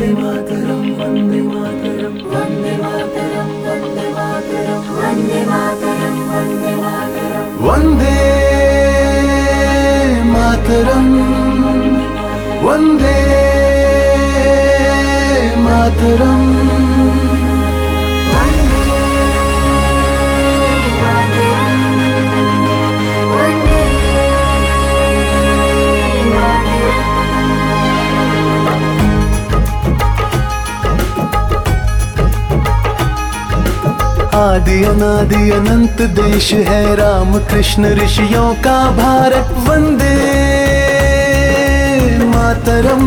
मातरम वंदे मातरम वंदे मातरम वंदे मातरम वंदे मातरम वंदे मातरम वंदे मातरम वंदे मातरम। आदि अनादि अनंत देश है राम कृष्ण ऋषियों का भारत। वंदे मातरम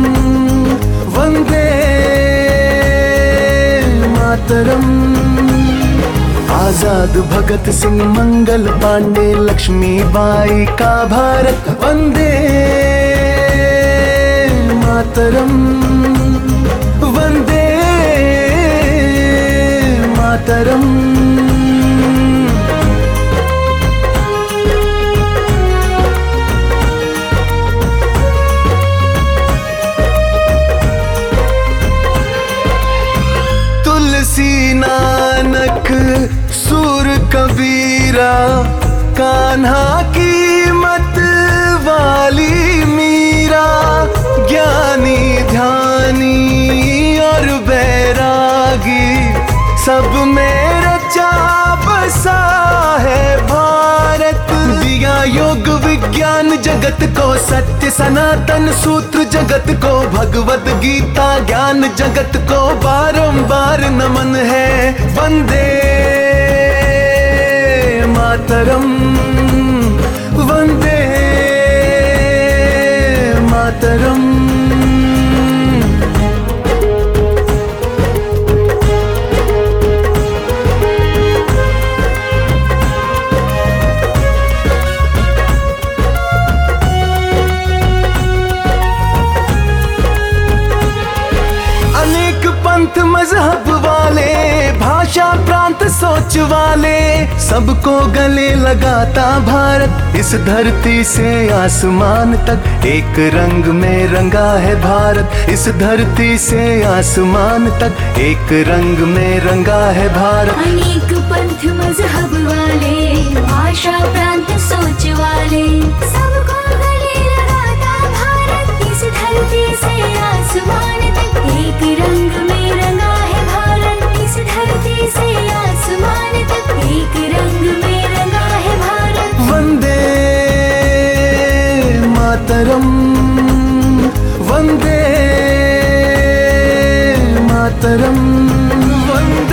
वंदे मातरम। आजाद भगत सिंह मंगल पांडे लक्ष्मीबाई का भारत। वंदे मातरम वंदे मातरम। तुलसी नानक सूर कबीरा कान्हा की मत वाली मीरा ज्ञानी ध्यानी और बैरागी सब में रचा बसा है भारत। दिया योग विज्ञान जगत को सत्य सनातन सूत्र जगत को भगवत गीता ज्ञान जगत को बारंबार नमन है। वंदे मातरम वंदे मातरम। पंथ मजहब वाले भाषा प्रांत सोच वाले सबको गले लगाता भारत। इस धरती से आसमान तक एक रंग में रंगा है भारत। इस धरती से आसमान तक एक रंग में रंगा है भारत। अनेक पंथ मजहब वाले भाषा प्रांत सोच वाले सबको गले लगाता भारत। इस धरती से आसमान तक एक रंग में रंगा है भारत। इस धरती से आसमान तक एक रंग में रंगा है भारत। वंदे मातरम वंदे मातरम वंदे